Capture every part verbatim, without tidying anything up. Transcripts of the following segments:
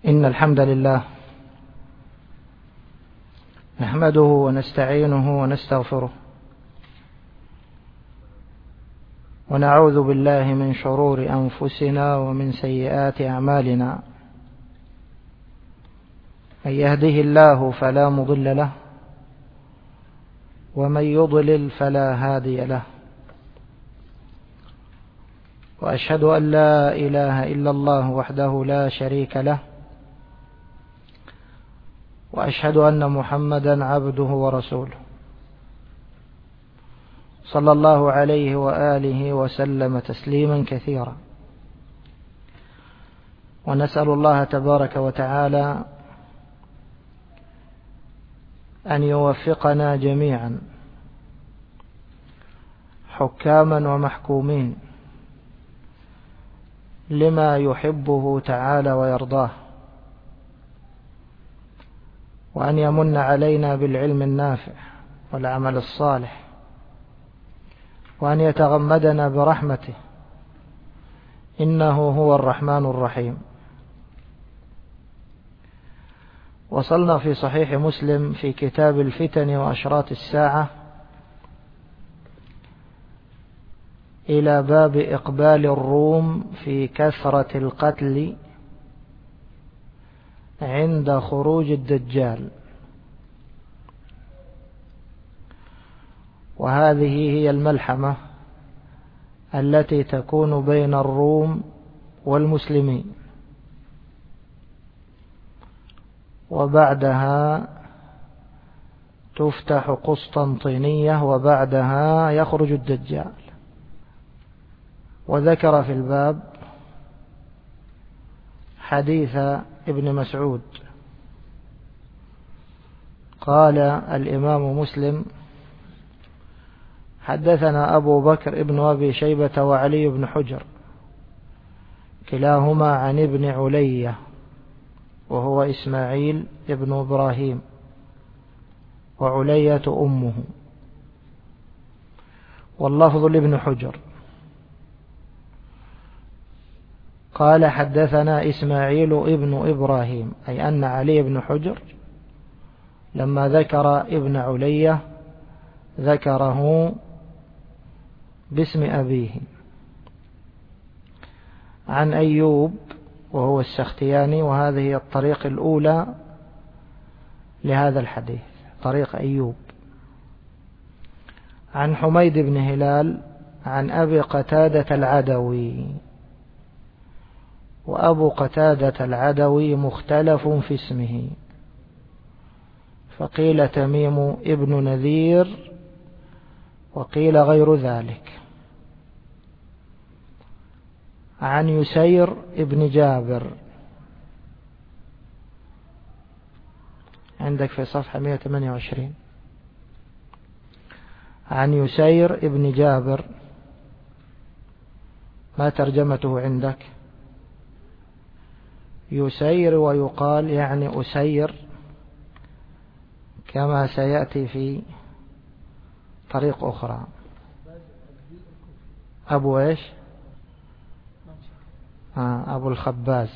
إن الحمد لله نحمده ونستعينه ونستغفره ونعوذ بالله من شرور أنفسنا ومن سيئات أعمالنا. من يهده الله فلا مضل له ومن يضلل فلا هادي له، وأشهد أن لا إله إلا الله وحده لا شريك له، وأشهد أن محمدا عبده ورسوله صلى الله عليه وآله وسلم تسليما كثيرا. ونسأل الله تبارك وتعالى أن يوفقنا جميعا حكاما ومحكومين لما يحبه تعالى ويرضاه، وأن يمن علينا بالعلم النافع والعمل الصالح، وأن يتغمدنا برحمته إنه هو الرحمن الرحيم. وصلنا في صحيح مسلم في كتاب الفتن وأشراط الساعة إلى باب إقبال الروم في كثرة القتل عند خروج الدجال، وهذه هي الملحمة التي تكون بين الروم والمسلمين، وبعدها تفتح قسطنطينية، وبعدها يخرج الدجال. وذكر في الباب حديث ابن مسعود. قال الإمام مسلم: حدثنا أبو بكر ابن أبي شيبة وعلي بن حجر كلاهما عن ابن علية وهو إسماعيل ابن إبراهيم، وعلية أمه، واللفظ لابن حجر. قال: حدثنا إسماعيل ابن إبراهيم، أي أن علي بن حجر لما ذكر ابن علية ذكره باسم أبيه. عن أيوب وهو السختياني، وهذه الطريق الأولى لهذا الحديث، طريق أيوب. عن حميد بن هلال عن أبي قتادة العدوي، وأبو قتادة العدوي مختلف في اسمه، فقيل تميم ابن نذير وقيل غير ذلك. عن يسير ابن جابر، عندك في صفحة مئة وثمانية وعشرين. عن يسير ابن جابر، ما ترجمته عندك؟ يسير ويقال يعني أسير، كما سيأتي في طريق أخرى. أبو إيش؟ آه أبو الخباز.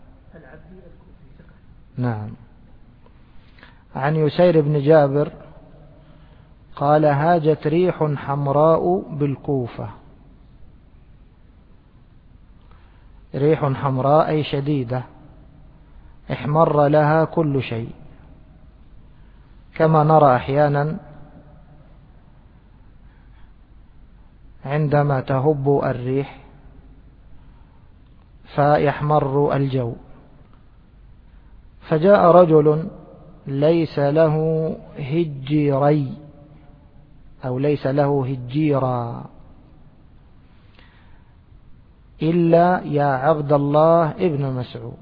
نعم. عن يسير بن جابر قال: هاجت ريح حمراء بالكوفة. ريح حمراء أي شديدة، احمر لها كل شيء، كما نرى أحيانا عندما تهب الريح فيحمر الجو. فجاء رجل ليس له هجيري أو ليس له هجيرا إلا يا عبد الله ابن مسعود.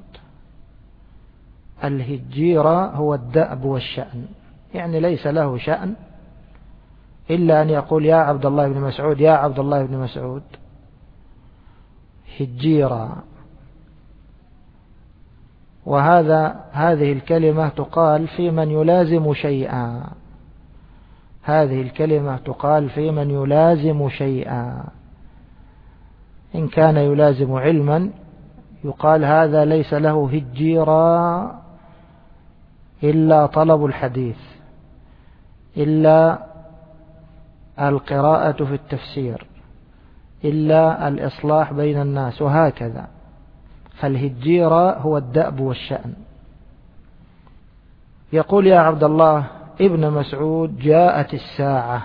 الهجيرة هو الدأب والشأن، يعني ليس له شأن إلا أن يقول يا عبد الله بن مسعود، يا عبد الله بن مسعود، هجيرا. وهذا هذه الكلمة تقال في من يلازم شيئا، هذه الكلمة تقال في من يلازم شيئا، إن كان يلازم علما يقال هذا ليس له هجيرا إلا طلب الحديث، إلا القراءة في التفسير، إلا الإصلاح بين الناس، وهكذا. فالهجيرة هو الدأب والشأن. يقول يا عبد الله ابن مسعود: جاءت الساعة.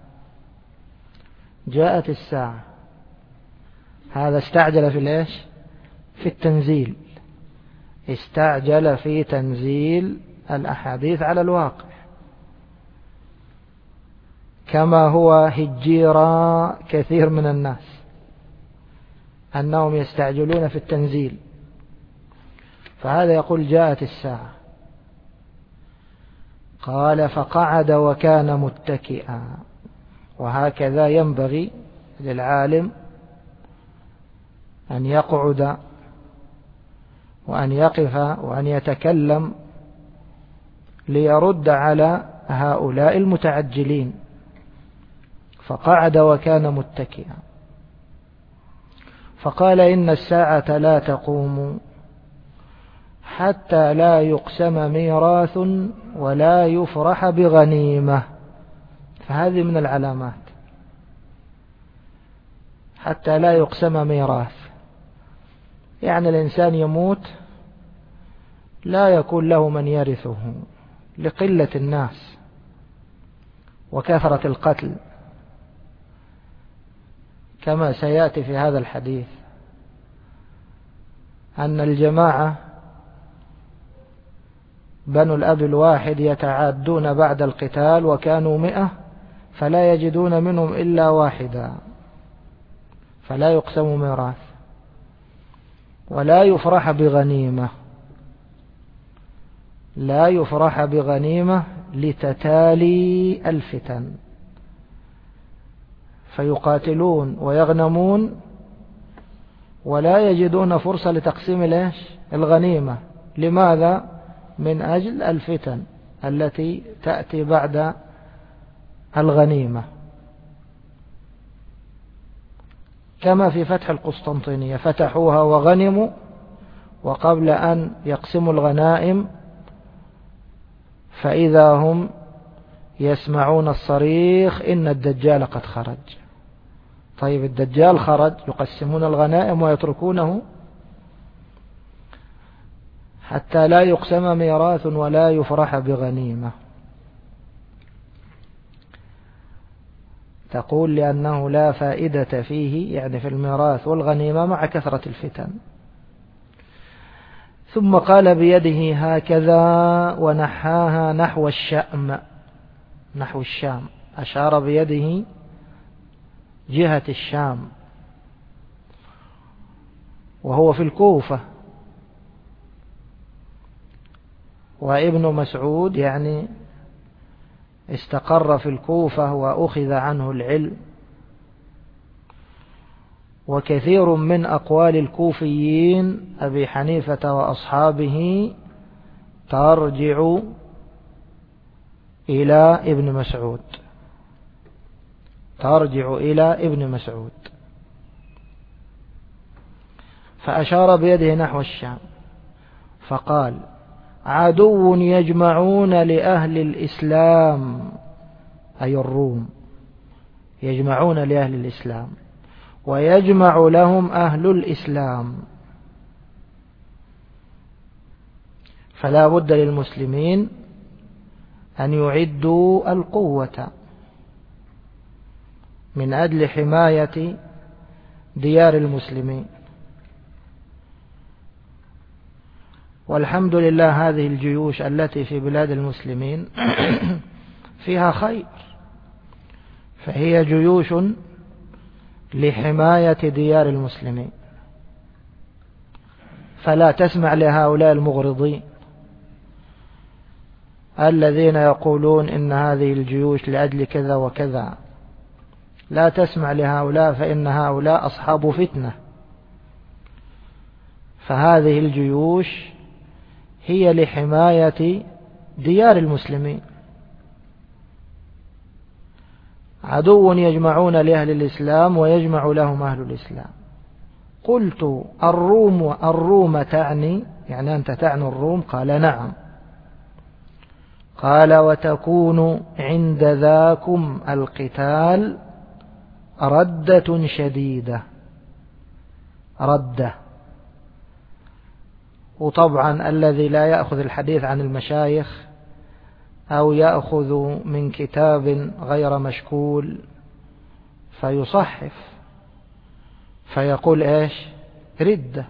جاءت الساعة، هذا استعجل في ليش؟ في التنزيل، استعجل في تنزيل الأحاديث على الواقع، كما هو هجيرا كثير من الناس أنهم يستعجلون في التنزيل. فهذا يقول جاءت الساعة. قال: فقعد وكان متكئا. وهكذا ينبغي للعالم أن يقعد وأن يقف وأن يتكلم ليرد على هؤلاء المتعجلين. فقعد وكان متكئا. فقال: إن الساعة لا تقوم حتى لا يقسم ميراث ولا يفرح بغنيمة. فهذه من العلامات، حتى لا يقسم ميراث، يعني الإنسان يموت لا يكون له من يرثه لقلة الناس وكثرة القتل، كما سيأتي في هذا الحديث أن الجماعة بنو الأب الواحد يتعادون بعد القتال، وكانوا مئة فلا يجدون منهم إلا واحدا، فلا يقسم ميراث ولا يفرح بغنيمة. لا يفرح بغنيمة لتتالي الفتن، فيقاتلون ويغنمون ولا يجدون فرصة لتقسيم ليش الغنيمة. لماذا؟ من أجل الفتن التي تأتي بعد الغنيمة، كما في فتح القسطنطينية، فتحوها وغنموا، وقبل أن يقسموا الغنائم فإذا هم يسمعون الصريخ: إن الدجال قد خرج. طيب الدجال خرج، يقسمون الغنائم ويتركونه؟ حتى لا يقسم ميراث ولا يفرح بغنيمة. تقول: لأنه لا فائدة فيه، يعني في الميراث والغنيمة، مع كثرة الفتن. ثم قال بيده هكذا ونحاها نحو الشأم، نحو الشام، أشار بيده جهة الشام، وهو في الكوفة. وابن مسعود يعني استقر في الكوفة وأخذ عنه العلم، وكثير من أقوال الكوفيين أبي حنيفة وأصحابه ترجع إلى ابن مسعود، ترجع إلى ابن مسعود. فأشار بيده نحو الشام فقال: عدو يجمعون لأهل الإسلام، أي الروم، يجمعون لأهل الإسلام ويجمع لهم أهل الإسلام، فلا بد للمسلمين أن يعدوا القوة من أجل حماية ديار المسلمين. والحمد لله هذه الجيوش التي في بلاد المسلمين فيها خير، فهي جيوش لحماية ديار المسلمين، فلا تسمع لهؤلاء المغرضين الذين يقولون إن هذه الجيوش لأجل كذا وكذا. لا تسمع لهؤلاء، فإن هؤلاء أصحاب فتنة. فهذه الجيوش هي لحماية ديار المسلمين. عدو يجمعون لأهل الإسلام ويجمع لهم أهل الإسلام، قلت الروم الروم تعني يعني أنت تعني الروم؟ قال نعم. قال وتكون عند ذاكم القتال ردة شديدة. ردة. وطبعا الذي لا يأخذ الحديث عن المشايخ أو يأخذ من كتاب غير مشكول فيصحف فيقول إيش؟ ردة.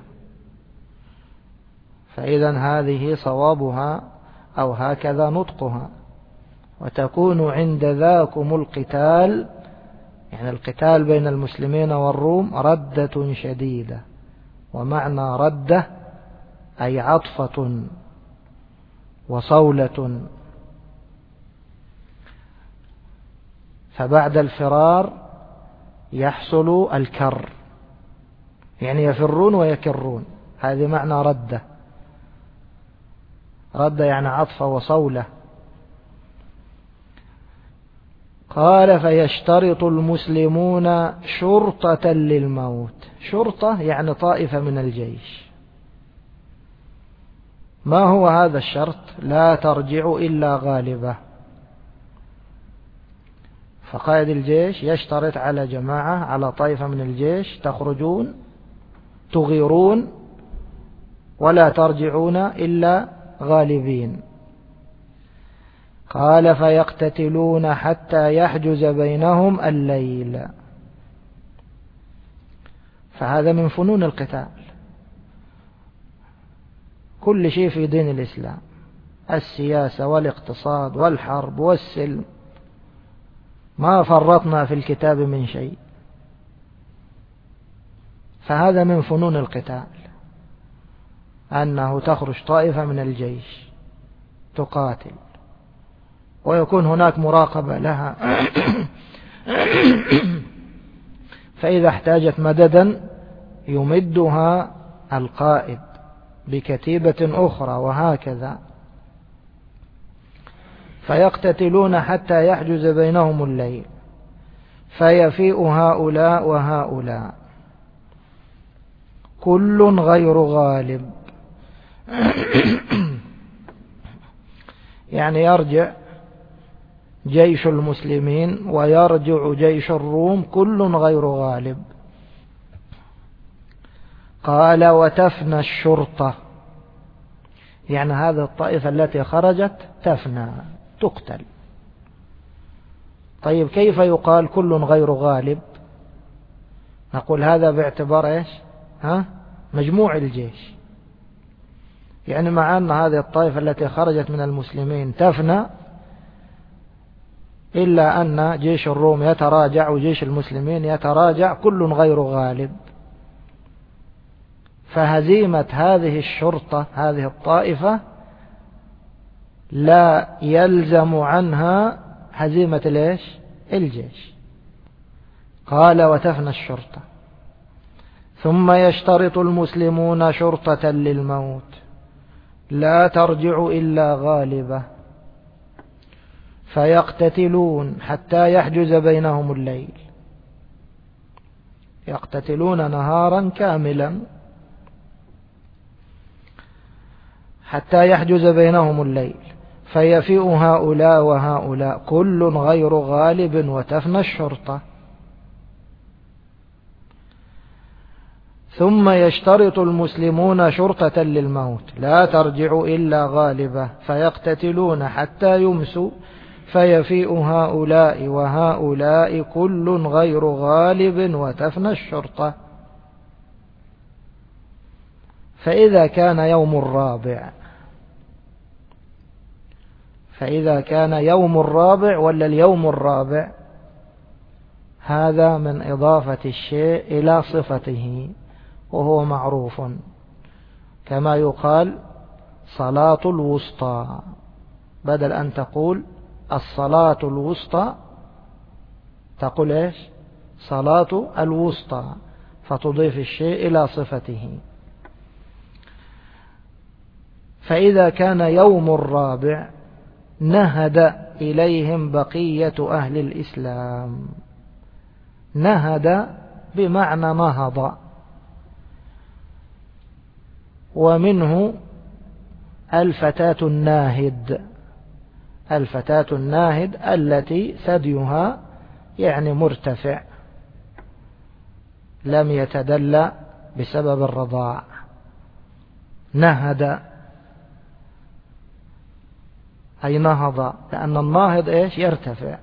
فإذا هذه صوابها أو هكذا نطقها. وتكون عند ذاكم القتال يعني القتال بين المسلمين والروم ردة شديدة. ومعنى ردة أي عطفة وصولة. فبعد الفرار يحصل الكر يعني يفرون ويكرون. هذه معنى ردة. ردة يعني عطفة وصولة. قال فيشترط المسلمون شرطة للموت. شرطة يعني طائفة من الجيش. ما هو هذا الشرط؟ لا ترجع إلا غالبة. فقائد الجيش يشترط على جماعة على طائفة من الجيش تخرجون تغيرون ولا ترجعون إلا غالبين. قال فيقتتلون حتى يحجز بينهم الليل. فهذا من فنون القتال. كل شيء في دين الإسلام، السياسة والاقتصاد والحرب والسلم، ما فرطنا في الكتاب من شيء. فهذا من فنون القتال، أنه تخرج طائفة من الجيش تقاتل ويكون هناك مراقبة لها فإذا احتاجت مددا يمدها القائد بكتيبة أخرى وهكذا. فيقتتلون حتى يحجز بينهم الليل فيفيء هؤلاء وهؤلاء كل غير غالب. يعني يرجع جيش المسلمين ويرجع جيش الروم كل غير غالب. قال وتفنى الشرطة، يعني هذه الطائفة التي خرجت تفنى تقتل. طيب كيف يقال كل غير غالب؟ نقول هذا باعتبار ايش؟ ها؟ مجموع الجيش. يعني مع أن هذه الطائفة التي خرجت من المسلمين تفنى إلا أن جيش الروم يتراجع وجيش المسلمين يتراجع كل غير غالب. فهزيمة هذه الشرطة هذه الطائفة لا يلزم عنها هزيمة ليش؟ الجيش. قال وتفنى الشرطة. ثم يشترط المسلمون شرطة للموت لا ترجع إلا غالبة فيقتتلون حتى يحجز بينهم الليل. يقتتلون نهارا كاملا حتى يحجز بينهم الليل فيفيء هؤلاء وهؤلاء كل غير غالب وتفنى الشرطة. ثم يشترط المسلمون شرطة للموت لا ترجع إلا غالبة فيقتتلون حتى يمسوا فيفيء هؤلاء وهؤلاء كل غير غالب وتفنى الشرطة. فإذا كان يوم الرابع فإذا كان يوم الرابع ولا اليوم الرابع، هذا من إضافة الشيء إلى صفته وهو معروف، كما يقال صلاة الوسطى بدل أن تقول الصلاة الوسطى تقول إيش؟ صلاة الوسطى، فتضيف الشيء إلى صفته. فإذا كان يوم الرابع نهد إليهم بقية أهل الإسلام. نهد بمعنى نهض، ومنه الفتاة الناهد، الفتاة الناهد التي ثديها يعني مرتفع لم يتدلى بسبب الرضاع. نهد أي نهض، لأن الناهض إيش؟ يرتفع.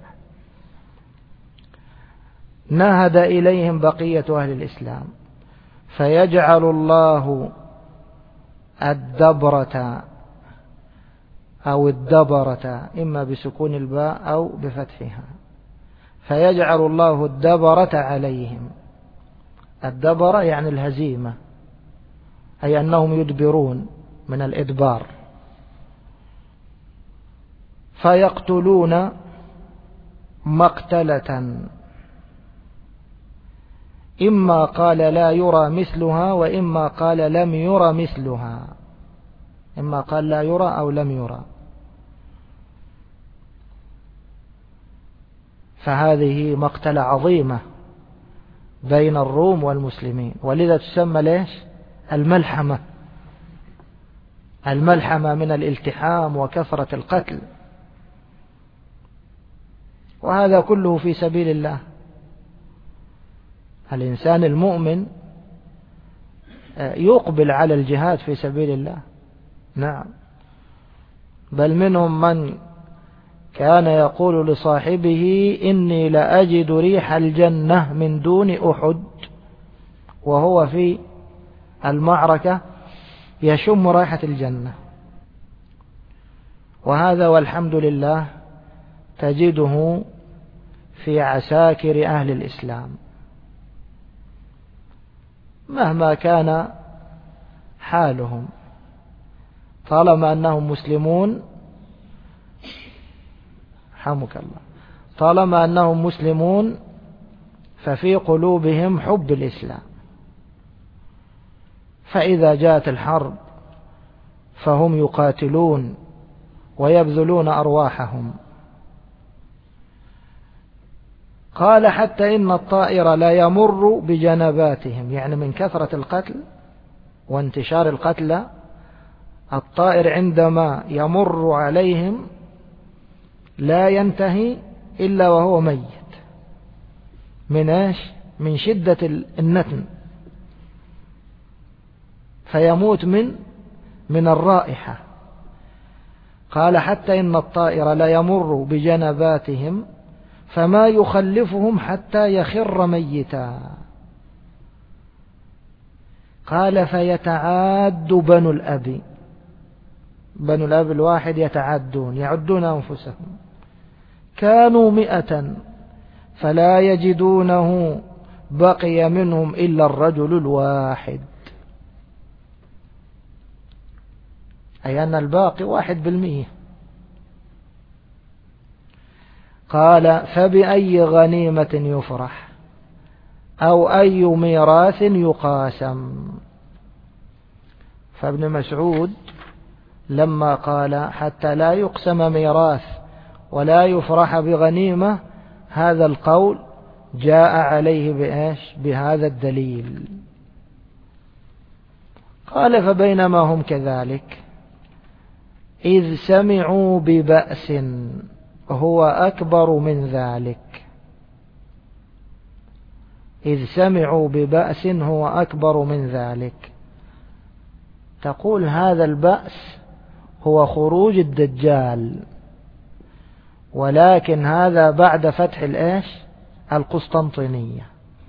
نهد إليهم بقية أهل الإسلام، فيجعل الله الدبرة أو الدبرة إما بسكون الباء أو بفتحها، فيجعل الله الدبرة عليهم. الدبرة يعني الهزيمة، أي أنهم يدبرون من الإدبار، فيقتلون مقتلة إما قال لا يرى مثلها وإما قال لم يرى مثلها، إما قال لا يرى أو لم يرى. فهذه مقتلة عظيمة بين الروم والمسلمين، ولذا تسمى ليش؟ الملحمة. الملحمة من الالتحام وكثرة القتل، وهذا كله في سبيل الله. الإنسان المؤمن يقبل على الجهاد في سبيل الله، نعم، بل منهم من كان يقول لصاحبه إني لأجد ريح الجنة من دون أحد، وهو في المعركة يشم رائحة الجنة. وهذا والحمد لله تجده في عساكر أهل الإسلام مهما كان حالهم، طالما أنهم مسلمون، حمك الله، طالما أنهم مسلمون ففي قلوبهم حب الإسلام، فإذا جاءت الحرب فهم يقاتلون ويبذلون أرواحهم. قال حتى إن الطائر لا يمر بجنباتهم، يعني من كثرة القتل وانتشار القتل، الطائر عندما يمر عليهم لا ينتهي إلا وهو ميت من ايش؟ من شدة النتن، فيموت من من الرائحة. قال حتى إن الطائر لا يمر بجنباتهم فما يخلفهم حتى يخر ميتا. قال فيتعاد بنو الأب، بنو الأب الواحد يتعدون يعدون أنفسهم، كانوا مئة فلا يجدونه بقي منهم إلا الرجل الواحد، أي أن الباقي واحد بالمئة. قال فبأي غنيمة يفرح أو أي ميراث يقاسم. فابن مسعود لما قال حتى لا يقسم ميراث ولا يفرح بغنيمة، هذا القول جاء عليه بإيش؟ بهذا الدليل. قال فبينما هم كذلك إذ سمعوا ببأس هو أكبر من ذلك، إذ سمعوا ببأس هو أكبر من ذلك. تقول هذا البأس هو خروج الدجال، ولكن هذا بعد فتح الإيش؟ القسطنطينية.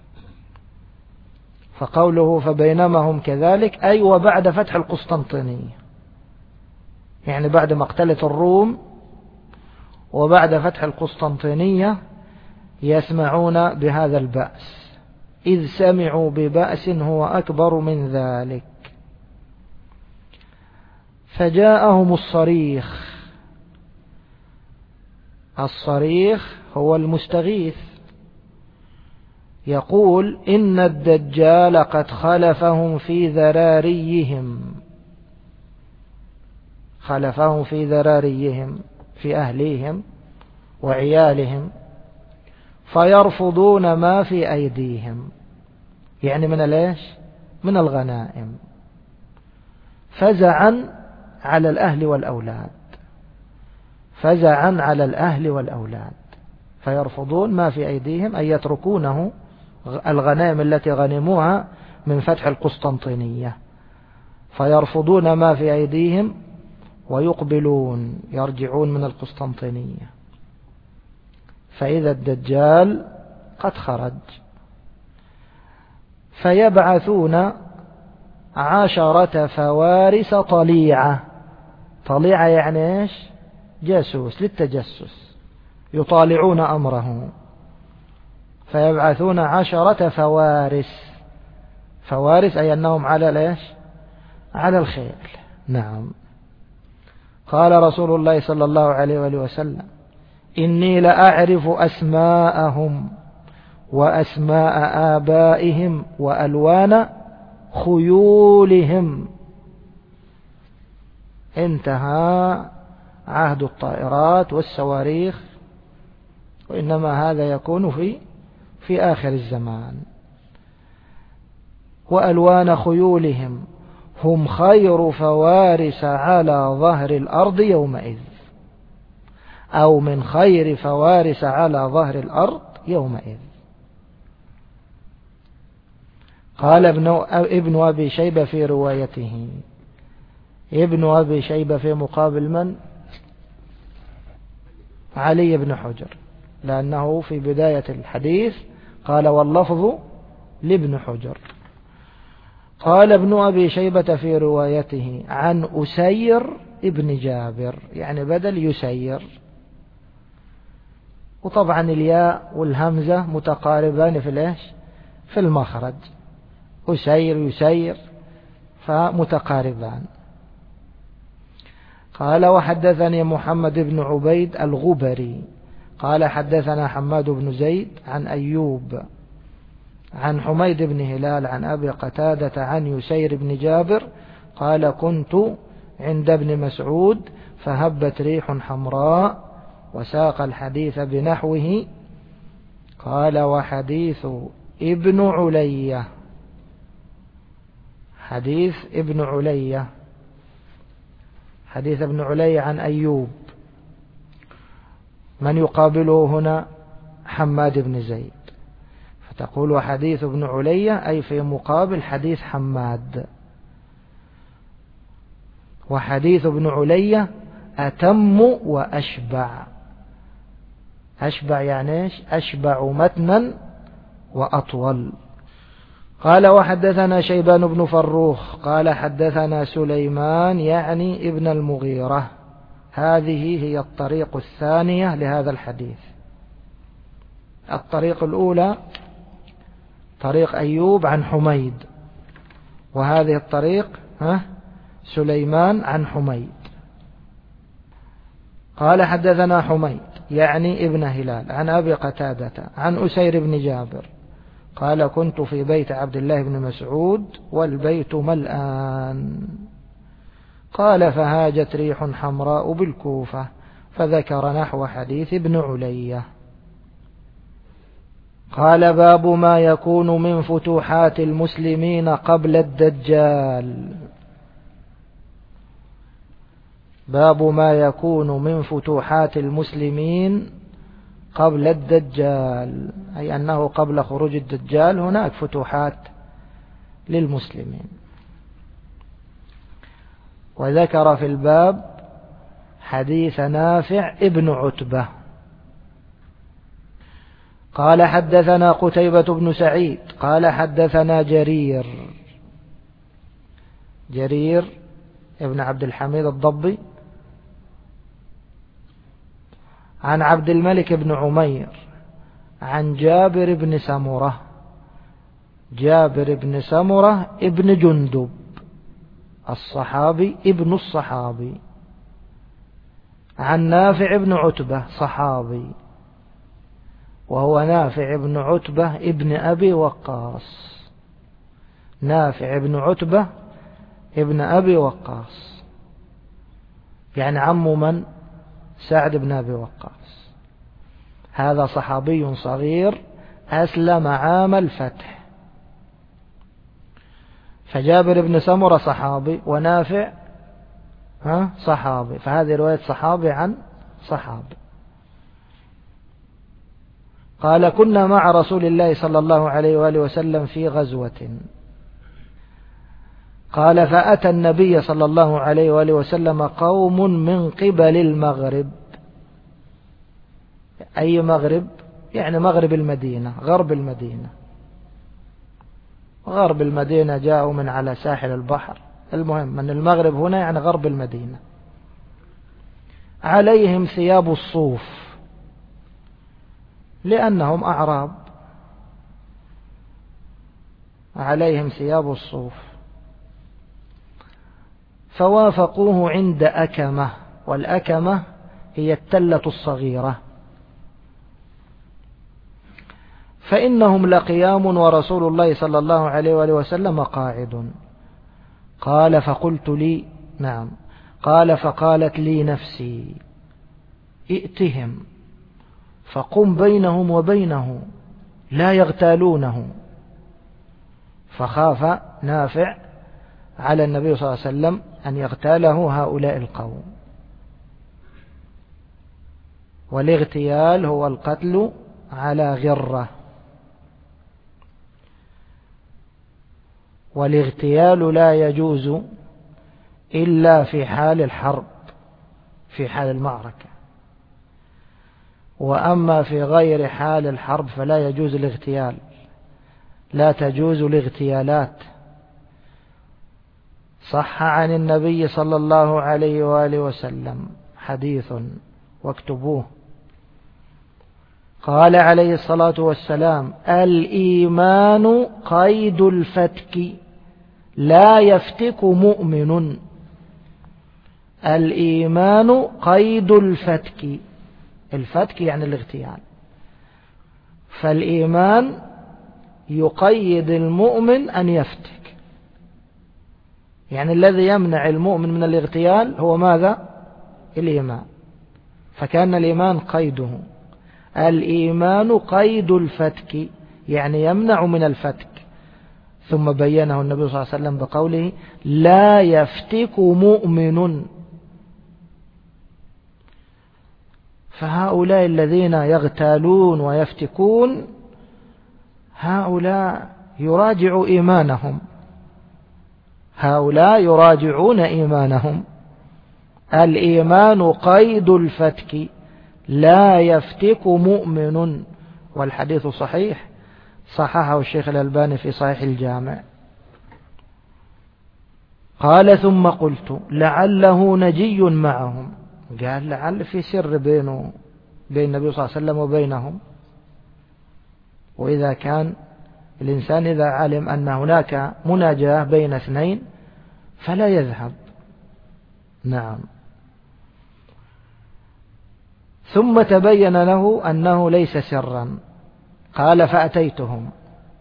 فقوله فبينما هم كذلك أي أيوة وبعد فتح القسطنطينية، يعني بعد مقتلة الروم وبعد فتح القسطنطينية يسمعون بهذا البأس. إذ سمعوا ببأس هو أكبر من ذلك فجاءهم الصريخ. الصريخ هو المستغيث، يقول إن الدجال قد خلفهم في ذراريهم، خلفهم في ذراريهم في أهليهم وعيالهم، فيرفضون ما في أيديهم، يعني من الإيش؟ من الغنائم. فزعا على الأهل والأولاد، فزعا على الأهل والأولاد، فيرفضون ما في أيديهم أن يتركونه الغنائم التي غنموها من فتح القسطنطينية، فيرفضون ما في أيديهم ويقبلون يرجعون من القسطنطينية. فإذا الدجال قد خرج، فيبعثون عشرة فوارس طليعة. طليعة يعني إيش؟ جاسوس للتجسس، يطالعون أمره. فيبعثون عشرة فوارس، فوارس أي أنهم على ليش؟ على الخيل. نعم. قال رسول الله صلى الله عليه وآله وسلم: إني لأعرف أسماءهم وأسماء آبائهم وألوان خيولهم. انتهى عهد الطائرات والصواريخ، وإنما هذا يكون في في آخر الزمان. وألوان خيولهم، هم خير فوارس على ظهر الأرض يومئذ، أو من خير فوارس على ظهر الأرض يومئذ. قال ابن ابن أبي شيبة في روايته، ابن أبي شيبة في مقابل من؟ علي بن حجر، لأنه في بداية الحديث قال واللفظ لابن حجر. قال ابن أبي شيبة في روايته عن أسير ابن جابر، يعني بدل يسير، وطبعا الياء والهمزة متقاربان في الايش؟ في المخرج، أسير يسير فمتقاربان. قال وحدثني محمد بن عبيد الغبري قال حدثنا حماد بن زيد عن أيوب عن حميد بن هلال عن أبي قتادة عن يسير بن جابر قال كنت عند ابن مسعود فهبت ريح حمراء، وساق الحديث بنحوه. قال وحديث ابن علية، حديث ابن علية، حديث ابن علية عن أيوب، من يقابله هنا؟ حماد بن زيد، فتقول وحديث ابن علية أي في مقابل حديث حماد. وحديث ابن علية أتم وأشبع، أشبع يعني إيش؟ أشبع متنا وأطول. قال وحدثنا شيبان بن فروخ قال حدثنا سليمان يعني ابن المغيرة. هذه هي الطريق الثانية لهذا الحديث. الطريق الأولى طريق أيوب عن حميد، وهذه الطريق ها سليمان عن حميد. قال حدثنا حميد يعني ابن هلال عن أبي قتادة عن أسير بن جابر قال كنت في بيت عبد الله بن مسعود والبيت ملآن. قال فهاجت ريح حمراء بالكوفة، فذكر نحو حديث ابن علية. قال باب ما يكون من فتوحات المسلمين قبل الدجال. باب ما يكون من فتوحات المسلمين قبل الدجال، أي أنه قبل خروج الدجال هناك فتوحات للمسلمين. وذكر في الباب حديث نافع ابن عتبة. قال حدثنا قتيبة بن سعيد قال حدثنا جرير، جرير ابن عبد الحميد الضبي عن عبد الملك بن عمير عن جابر بن سمرة، جابر بن سمرة ابن جندب الصحابي ابن الصحابي، عن نافع بن عتبة صحابي، وهو نافع بن عتبة ابن أبي وقاص، نافع بن عتبة ابن أبي وقاص يعني عم من؟ سعد بن أبي وقاص. هذا صحابي صغير أسلم عام الفتح، فجابر بن سمرة صحابي ونافع ها صحابي، فهذه رواية صحابي عن صحابي. قال كنا مع رسول الله صلى الله عليه وآله وسلم في غزوة. قال فأتى النبي صلى الله عليه وآله وسلم قوم من قبل المغرب. أي مغرب؟ يعني مغرب المدينة، غرب المدينة. غرب المدينة جاءوا من على ساحل البحر، المهم من المغرب هنا يعني غرب المدينة. عليهم ثياب الصوف لأنهم أعراب، عليهم ثياب الصوف. فوافقوه عند أكمة، والأكمة هي التلة الصغيرة. فإنهم لقيام ورسول الله صلى الله عليه وآله وسلم قاعد. قال فقلت لي نعم قال فقالت لي نفسي ائتهم فقم بينهم وبينه لا يغتالونه. فخاف نافع على النبي صلى الله عليه وسلم أن يغتاله هؤلاء القوم. والاغتيال هو القتل على غرة، والاغتيال لا يجوز إلا في حال الحرب، في حال المعركة. وأما في غير حال الحرب فلا يجوز الاغتيال، لا تجوز الاغتيالات. صح عن النبي صلى الله عليه وآله وسلم حديث واكتبوه، قال عليه الصلاة والسلام: الإيمان قيد الفتك لا يفتك مؤمن. الإيمان قيد الفتك، الفتك يعني الاغتيال، فالإيمان يقيد المؤمن أن يفتك، يعني الذي يمنع المؤمن من الاغتيال هو ماذا؟ الإيمان. فكان الإيمان قيده. الإيمان قيد الفتك يعني يمنع من الفتك. ثم بينه النبي صلى الله عليه وسلم بقوله: لا يفتك مؤمن. فهؤلاء الذين يغتالون ويفتكون هؤلاء يراجعوا إيمانهم، هؤلاء يراجعون إيمانهم. الإيمان قيد الفتك لا يفتك مؤمن. والحديث صحيح، صححه الشيخ الألباني في صحيح الجامع. قال ثم قلت: لعله نجي معهم. قال لعل في سر بينه بين النبي صلى الله عليه وسلم وبينهم. وإذا كان الإنسان إذا علم أن هناك مناجاة بين اثنين فلا يذهب. نعم. ثم تبين له أنه ليس سرا. قال: فأتيتهم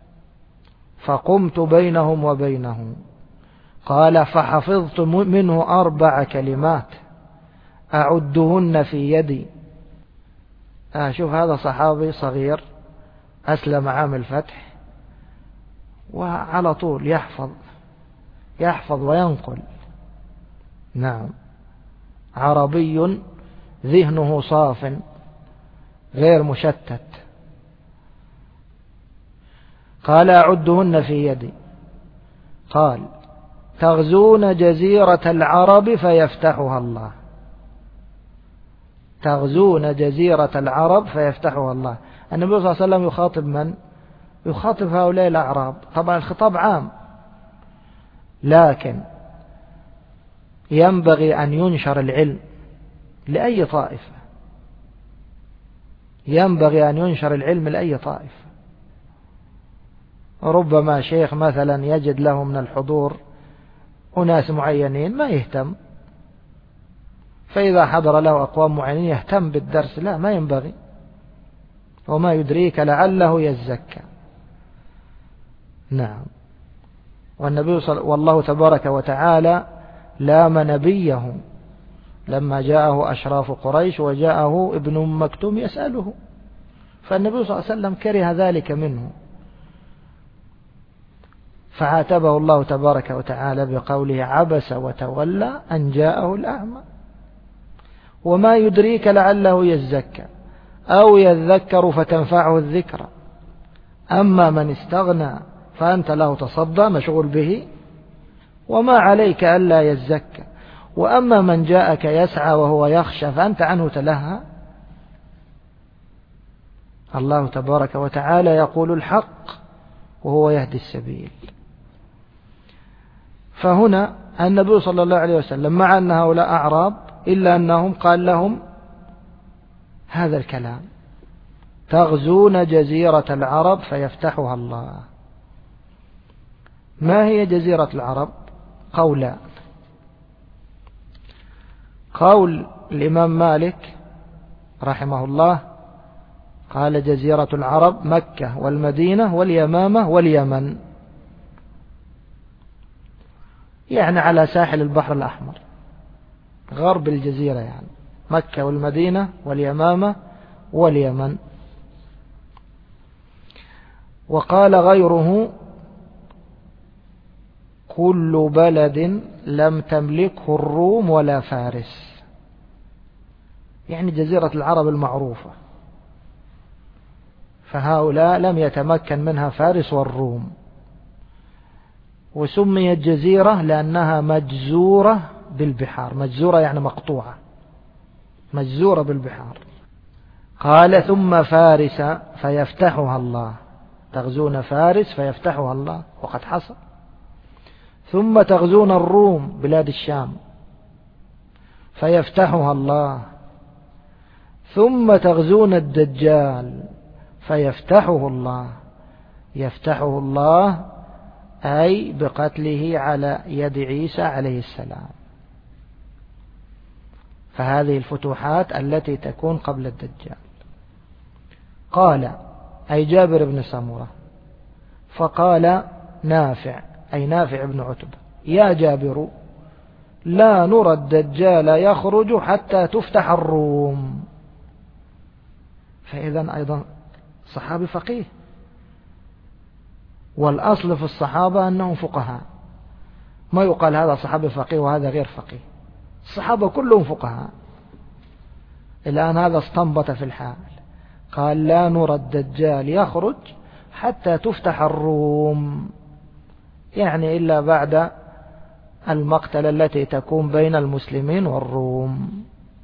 فقمت بينهم وبينه. قال: فحفظت منه أربع كلمات أعدهن في يدي. أشوف هذا صحابي صغير أسلم عام الفتح، وعلى طول يحفظ يحفظ وينقل. نعم، عربي ذهنه صاف غير مشتت. قال: أعدهن في يدي. قال: تغزون جزيرة العرب فيفتحها الله. تغزون جزيرة العرب فيفتحها الله. النبي صلى الله عليه وسلم يخاطب من؟ يخاطب هؤلاء الأعراب. طبعا الخطاب عام، لكن ينبغي أن ينشر العلم لأي طائفة، ينبغي أن ينشر العلم لأي طائفة. ربما شيخ مثلا يجد له من الحضور أناس معينين ما يهتم، فإذا حضر له أقوام معينين يهتم بالدرس. لا، ما ينبغي. وما يدريك لعله يزكى. نعم. والنبي صلى والله تبارك وتعالى لام نبيه لما جاءه أشراف قريش وجاءه ابن أم مكتوم يسأله، فالنبي صلى الله عليه وسلم كره ذلك منه. فعاتبه الله تبارك وتعالى بقوله عبس وتولى أن جاءه الأعمى وما يدريك لعله يزكى أو يذكر فتنفعه الذكرى أما من استغنى فأنت له تصدى مشغول به وما عليك ألا يزكى وأما من جاءك يسعى وهو يخشى فأنت عنه تلهى. الله تبارك وتعالى يقول الحق وهو يهدي السبيل. فهنا النبي صلى الله عليه وسلم مع أن هؤلاء أعراب إلا أنهم قال لهم هذا الكلام تغزون جزيرة العرب فيفتحها الله. ما هي جزيرة العرب؟ قولان. قول الإمام مالك رحمه الله قال جزيرة العرب مكة والمدينة واليمامة واليمن، يعني على ساحل البحر الأحمر غرب الجزيرة، يعني مكة والمدينة واليمامة واليمن. وقال غيره كل بلد لم تملكه الروم ولا فارس، يعني جزيرة العرب المعروفة، فهؤلاء لم يتمكن منها فارس والروم. وسميت جزيرة لأنها مجزورة بالبحار، مجزورة يعني مقطوعة، مجزورة بالبحار. قال ثم فارس فيفتحها الله، تغزون فارس فيفتحها الله وقد حصل. ثم تغزون الروم بلاد الشام فيفتحها الله. ثم تغزون الدجال فيفتحه الله. يفتحه الله أي بقتله على يد عيسى عليه السلام. فهذه الفتوحات التي تكون قبل الدجال. قال أي جابر بن سمرة. فقال نافع أي نافع بن عتبة يا جابر لا نرى الدجال يخرج حتى تفتح الروم. فإذا أيضا صحابي فقيه، والأصل في الصحابة أنهم فقهاء، ما يقال هذا صحابي فقيه وهذا غير فقيه، الصحابة كلهم فقهاء. الآن هذا استنبط في الحال، قال لا نرى الدجال يخرج حتى تفتح الروم، يعني إلا بعد المقتلة التي تكون بين المسلمين والروم.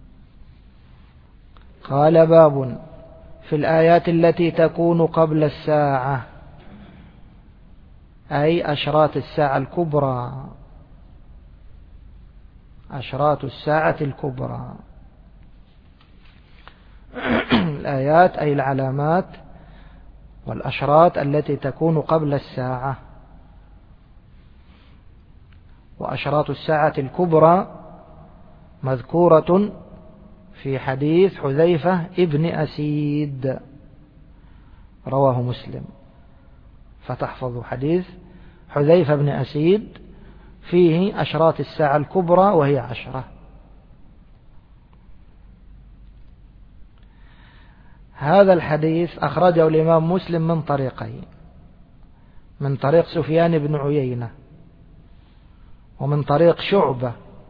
قال باب في الآيات التي تكون قبل الساعة، أي أشراط الساعة الكبرى، أشراط الساعة الكبرى. الآيات أي العلامات والأشراط التي تكون قبل الساعة. وأشراط الساعة الكبرى مذكورة في حديث حذيفة ابن أسيد رواه مسلم، فتحفظ حديث حذيفة بن أسيد فيه أشراط الساعة الكبرى وهي عشرة. هذا الحديث أخرجه الإمام مسلم من طريقين، من طريق سفيان بن عيينة ومن طريق شعبة،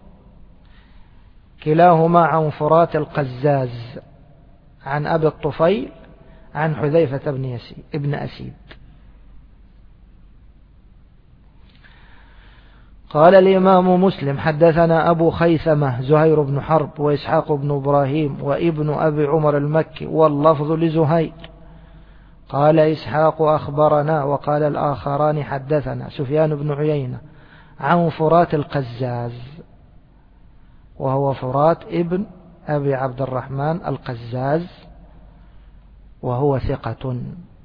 كلاهما عن فرات القزاز عن أبي الطفيل عن حذيفة بن يسيد ابن أسيد. قال الإمام مسلم حدثنا أبو خيثمة زهير بن حرب وإسحاق بن إبراهيم وابن أبي عمر المكي واللفظ لزهير. قال إسحاق أخبرنا وقال الآخران حدثنا سفيان بن عيينة عن فرات القزاز، وهو فرات ابن أبي عبد الرحمن القزاز وهو ثقة،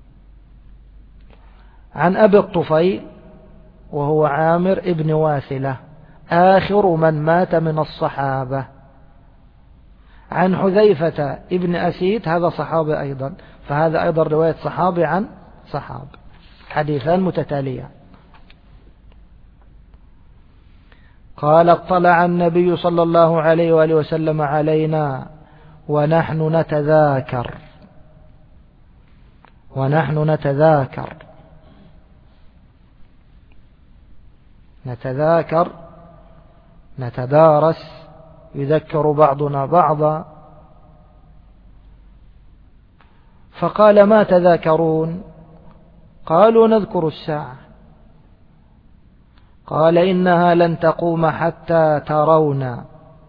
عن أبي الطفيل وهو عامر ابن واثلة آخر من مات من الصحابة، عن حذيفة ابن أسيد هذا صحابي أيضا، فهذا أيضا رواية صحابي عن صحابي، حديثان متتاليان. قال اطلع النبي صلى الله عليه وآله وسلم علينا ونحن نتذاكر ونحن نتذاكر نتذاكر، نتدارس، يذكر بعضنا بعضا. فقال ما تذاكرون؟ قالوا نذكر الساعة. قال إنها لن تقوم حتى ترون.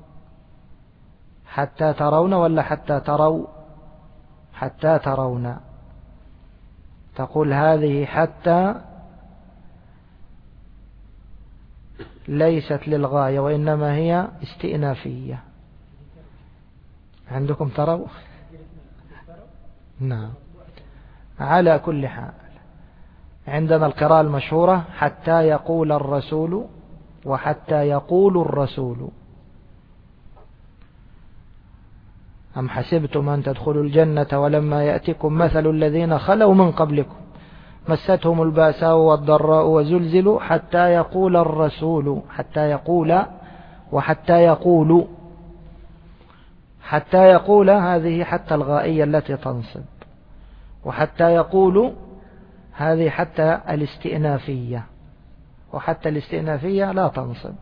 حتى ترون ولا حتى تروا؟ حتى ترون. تقول هذه حتى ليست للغاية وإنما هي استئنافية. عندكم تروا؟ نعم. على كل حال عندنا القراءة المشهورة حتى يقول الرسول وحتى يقول الرسول. أم حسبتم أن تدخلوا الجنة ولما يأتكم مثل الذين خلوا من قبلكم مستهم الباساء والضراء وزلزلوا حتى يقول الرسول. حتى يقول وحتى يقول. حتى يقول هذه حتى الغائية التي تنصب، وحتى يقول هذه حتى الاستئنافية، وحتى الاستئنافية لا تنصب.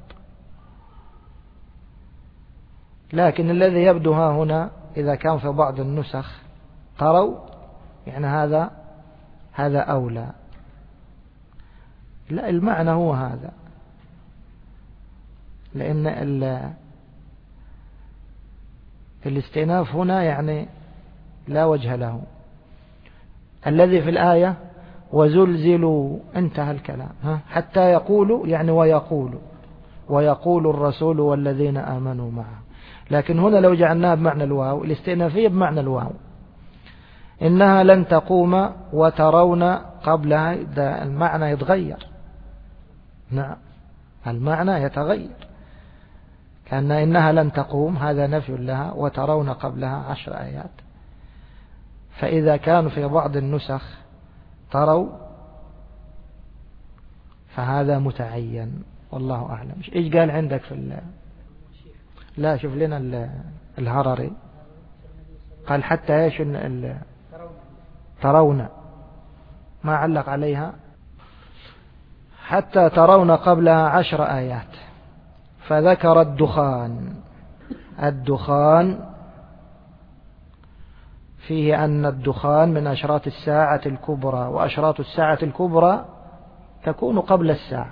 لكن الذي يبدو ها هنا إذا كان في بعض النسخ تروا، يعني هذا هذا أولى. لا، المعنى هو هذا، لأن الاستئناف هنا يعني لا وجه له. الذي في الآية وزلزلوا انتهى الكلام، ها؟ حتى يقولوا يعني ويقولوا، ويقول الرسول والذين آمنوا معه. لكن هنا لو جعلناها بمعنى الواو، الاستئنافية بمعنى الواو، إنها لن تقوم وترون قبلها، المعنى يتغير. نعم، المعنى يتغير. كأن إنها لن تقوم هذا نفي لها، وترون قبلها عشر آيات. فإذا كان في بعض النسخ تروا فهذا متعين، والله أعلم. إيش قال عندك في ال... لا، شوف لنا الهرري قال حتى ايش ال... ترون، ما علق عليها، حتى ترون قبلها عشر آيات. فذكر الدخان. الدخان فيه أن الدخان من أشراط الساعة الكبرى، وأشراط الساعة الكبرى تكون قبل الساعة.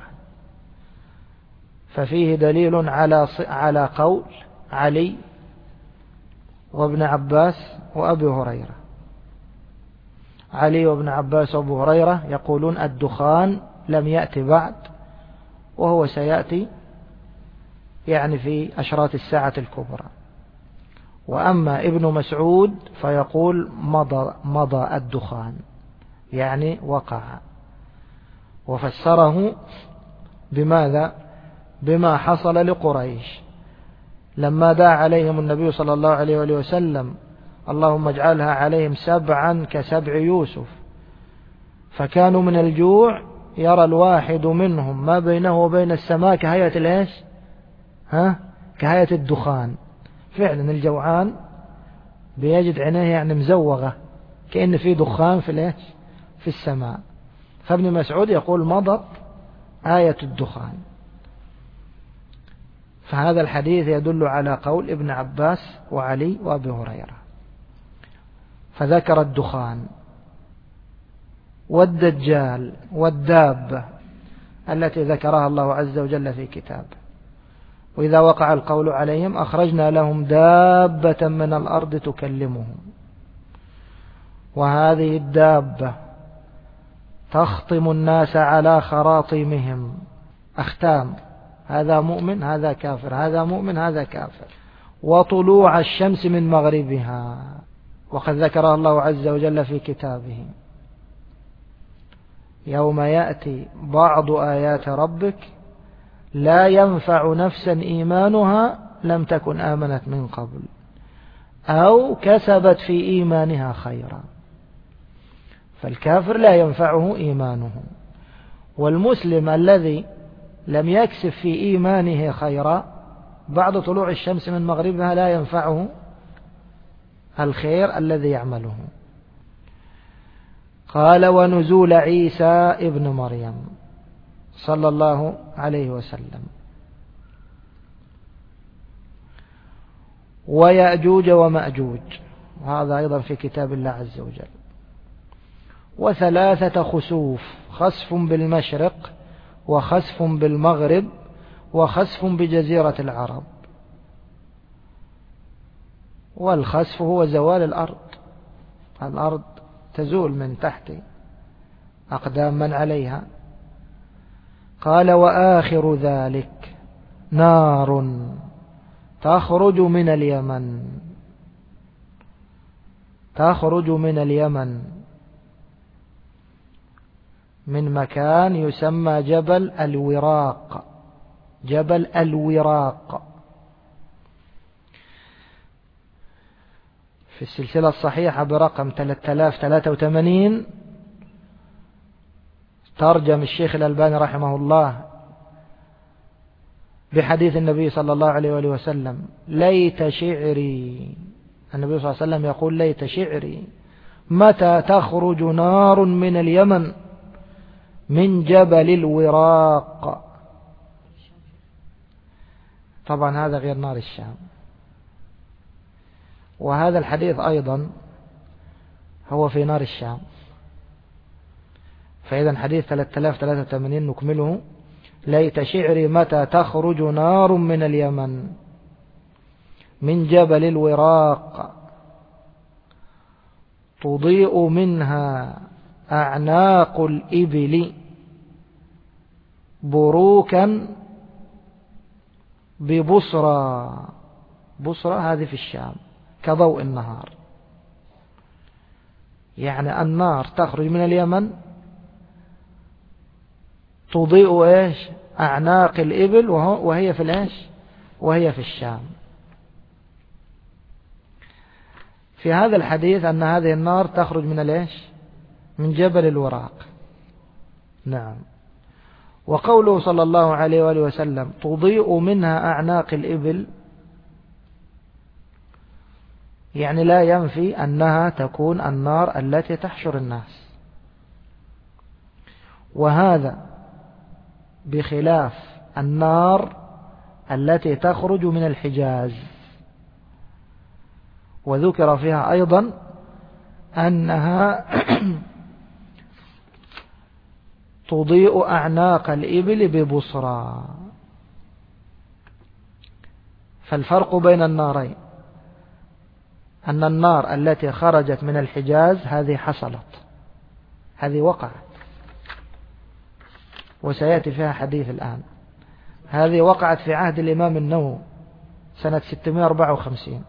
ففيه دليل على على قول علي وابن عباس وأبي هريرة. علي وابن عباس وأبو هريرة يقولون الدخان لم يأتي بعد، وهو سيأتي يعني في أشراط الساعة الكبرى. وأما ابن مسعود فيقول مضى, مضى الدخان، يعني وقع. وفسره بماذا؟ بما حصل لقريش لما دعا عليهم النبي صلى الله عليه وآله وسلم اللهم اجعلها عليهم سبعا كسبع يوسف، فكانوا من الجوع يرى الواحد منهم ما بينه وبين السماء كهيئة الإيش؟ ها؟ كهيئة الدخان. فعلا الجوعان بيجد عينيه يعني مزوغة كأن في دخان في الإيش؟ في السماء. فابن مسعود يقول مضت آية الدخان. فهذا الحديث يدل على قول ابن عباس وعلي وابي هريرة. فذكر الدخان والدجال والدابة التي ذكرها الله عز وجل في كتابه. وإذا وقع القول عليهم أخرجنا لهم دابة من الأرض تكلمهم. وهذه الدابة تخطم الناس على خراطيمهم، أختام، هذا مؤمن هذا كافر، هذا مؤمن هذا كافر. وطلوع الشمس من مغربها، وقد ذكرها الله عز وجل في كتابه يوم يأتي بعض آيات ربك لا ينفع نفسا إيمانها لم تكن آمنت من قبل أو كسبت في إيمانها خيرا. فالكافر لا ينفعه إيمانه، والمسلم الذي لم يكسب في إيمانه خيرا بعد طلوع الشمس من مغربها لا ينفعه الخير الذي يعمله. قال ونزول عيسى ابن مريم صلى الله عليه وسلم. ويأجوج ومأجوج، وهذا أيضا في كتاب الله عز وجل. وثلاثة خسوف، خسف بالمشرق وخسف بالمغرب وخسف بجزيرة العرب. والخسف هو زوال الأرض، الأرض تزول من تحت أقدام من عليها. قال وآخر ذلك نار تخرج من اليمن، تخرج من اليمن من مكان يسمى جبل الوراق، جبل الوراق. في السلسلة الصحيحة برقم ثلاثة آلاف وثلاثة وثمانين ترجم الشيخ الألباني رحمه الله بحديث النبي صلى الله عليه وآله وسلم: ليت شعري، النبي صلى الله عليه وسلم يقول: ليت شعري متى تخرج نار من اليمن من جبل الوراق. طبعا هذا غير نار الشام. وهذا الحديث أيضا هو في نار الشام. فإذا حديث ثلاثة آلاف وثلاثة وثمانين نكمله: ليت شعري متى تخرج نار من اليمن من جبل الوراق تضيء منها أعناق الإبل بروكا ببصرى. بصرى هذه في الشام كضوء النهار، يعني النار تخرج من اليمن تضيء ايش؟ أعناق الإبل، وهي في الايش؟ وهي في الشام. في هذا الحديث أن هذه النار تخرج من الايش؟ من جبل الوراق. نعم. وقوله صلى الله عليه وآله وسلم تضيء منها أعناق الإبل، يعني لا ينفي أنها تكون النار التي تحشر الناس، وهذا بخلاف النار التي تخرج من الحجاز. وذكر فيها أيضا أنها تضيء أعناق الإبل ببصرى. فالفرق بين النارين أن النار التي خرجت من الحجاز هذه حصلت، هذه وقعت، وسيأتي فيها حديث الآن. هذه وقعت في عهد الإمام النووي سنة ستمائة وأربعة وخمسين.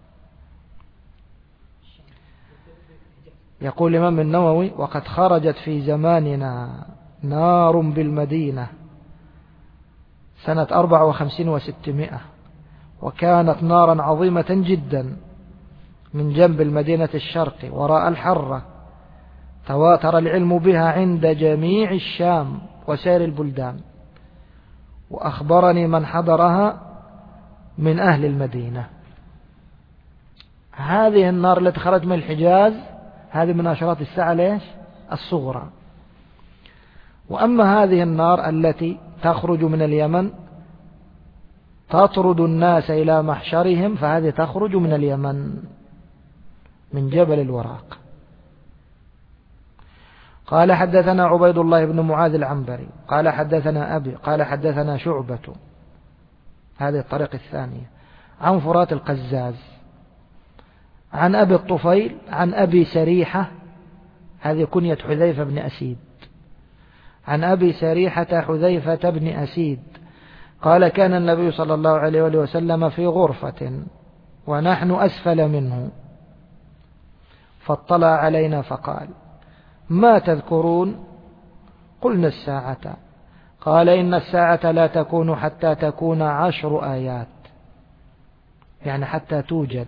يقول الإمام النووي: وقد خرجت في زماننا نار بالمدينة سنة أربعة وخمسين وستمائة، وكانت نارا عظيمة جدا من جنب المدينة الشرقي وراء الحرة، تواتر العلم بها عند جميع الشام وسائر البلدان، وأخبرني من حضرها من أهل المدينة. هذه النار التي خرجت من الحجاز هذه من أشراط الساعة ليش؟ الصغرى. وأما هذه النار التي تخرج من اليمن تطرد الناس إلى محشرهم، فهذه تخرج من اليمن من جبل الوراق. قال حدثنا عبيد الله بن معاذ العنبري قال حدثنا أبي قال حدثنا شعبة، هذه الطريق الثانية، عن فرات القزاز عن أبي الطفيل عن أبي سريحة، هذه كنية حذيفة بن أسيد، عن أبي سريحة حذيفة بن أسيد قال: كان النبي صلى الله عليه وآله وسلم في غرفة ونحن أسفل منه، فاطلع علينا فقال: ما تذكرون؟ قلنا: الساعة. قال: إن الساعة لا تكون حتى تكون عشر آيات، يعني حتى توجد،